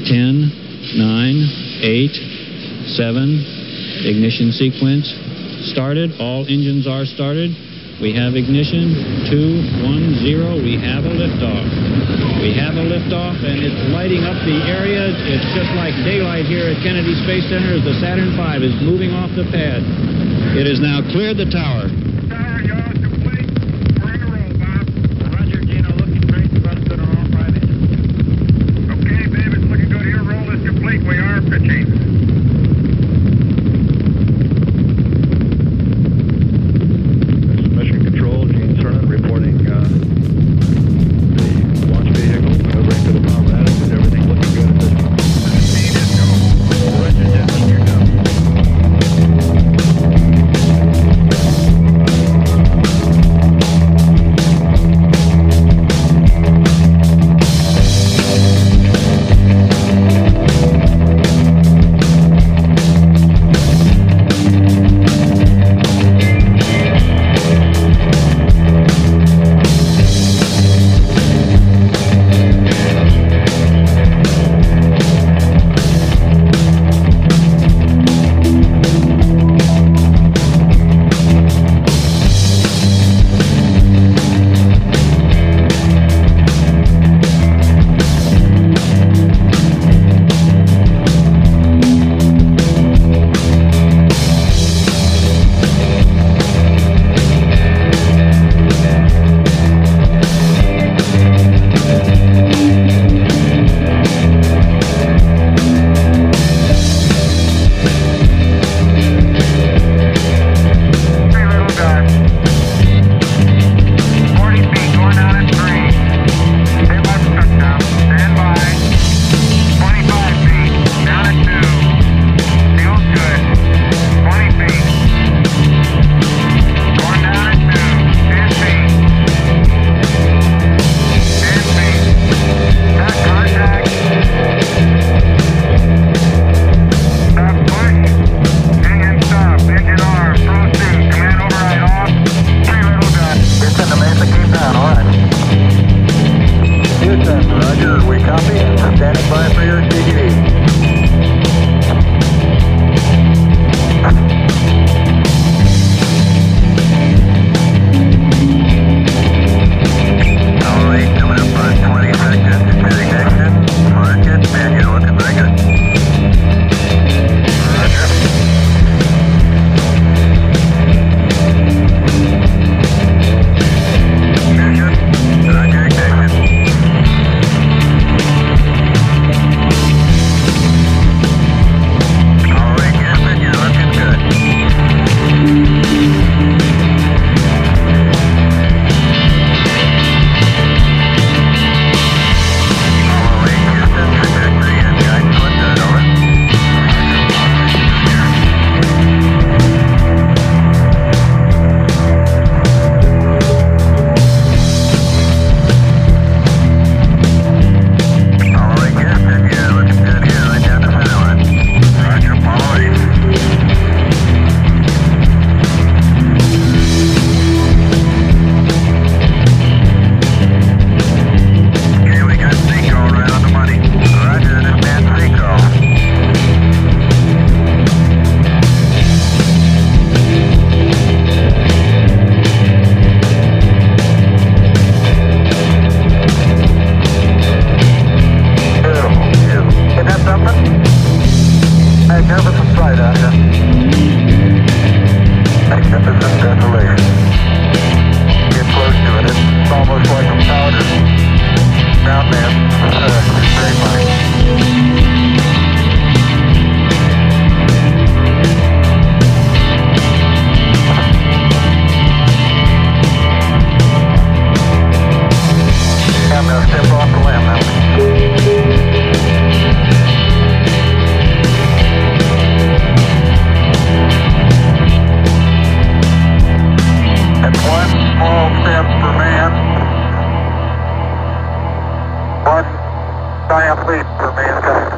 10, 9, 8, 7, ignition sequence started. All engines are started. We have ignition, 2, 1, 0. We have a liftoff. We have a liftoff, and it's lighting up the area. It's just like daylight here at Kennedy Space Center as the Saturn V is moving off the pad. It has now cleared the tower. Tower, yaw, complete. We're in a roll, Bob. Roger, Gino, looking great. Thrust good on all 5 engines. Okay, babe, it's looking good here. Roll is complete. We are pitching. Giant leap for mankind.